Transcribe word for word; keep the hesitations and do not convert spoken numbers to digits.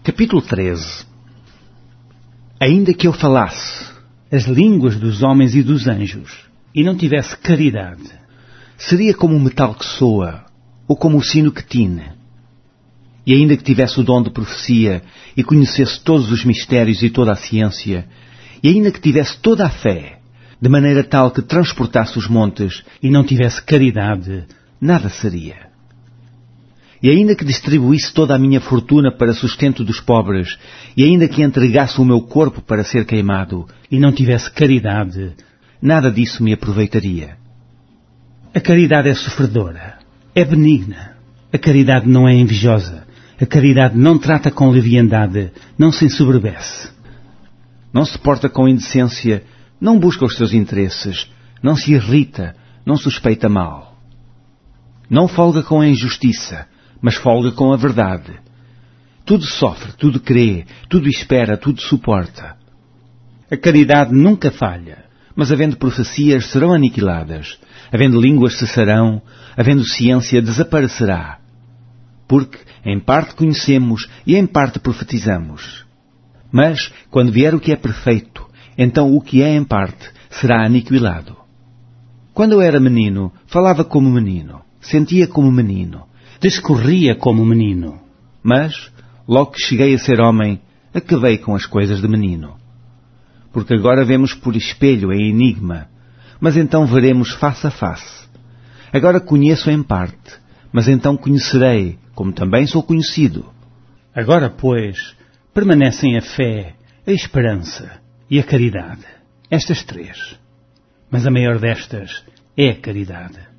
Capítulo treze. Ainda que eu falasse as línguas dos homens e dos anjos, e não tivesse caridade, seria como o metal que soa, ou como o sino que tine. E ainda que tivesse o dom de profecia, e conhecesse todos os mistérios e toda a ciência, e ainda que tivesse toda a fé, de maneira tal que transportasse os montes, e não tivesse caridade, nada seria. E ainda que distribuísse toda a minha fortuna para sustento dos pobres, e ainda que entregasse o meu corpo para ser queimado, e não tivesse caridade, nada disso me aproveitaria. A caridade é sofredora, é benigna. A caridade não é invejosa. A caridade não trata com leviandade, não se ensoberbece. Não se porta com indecência, não busca os seus interesses, não se irrita, não suspeita mal. Não folga com a injustiça, mas folga com a verdade. Tudo sofre, tudo crê, tudo espera, tudo suporta. A caridade nunca falha, mas havendo profecias serão aniquiladas, havendo línguas cessarão, havendo ciência desaparecerá. Porque em parte conhecemos e em parte profetizamos. Mas, quando vier o que é perfeito, então o que é em parte será aniquilado. Quando eu era menino, falava como menino, sentia como menino, discorria como menino. Mas, logo que cheguei a ser homem, acabei com as coisas de menino. Porque agora vemos por espelho em enigma, mas então veremos face a face. Agora conheço em parte, mas então conhecerei, como também sou conhecido. Agora, pois, permanecem a fé, a esperança e a caridade. Estas três. Mas a maior destas é a caridade.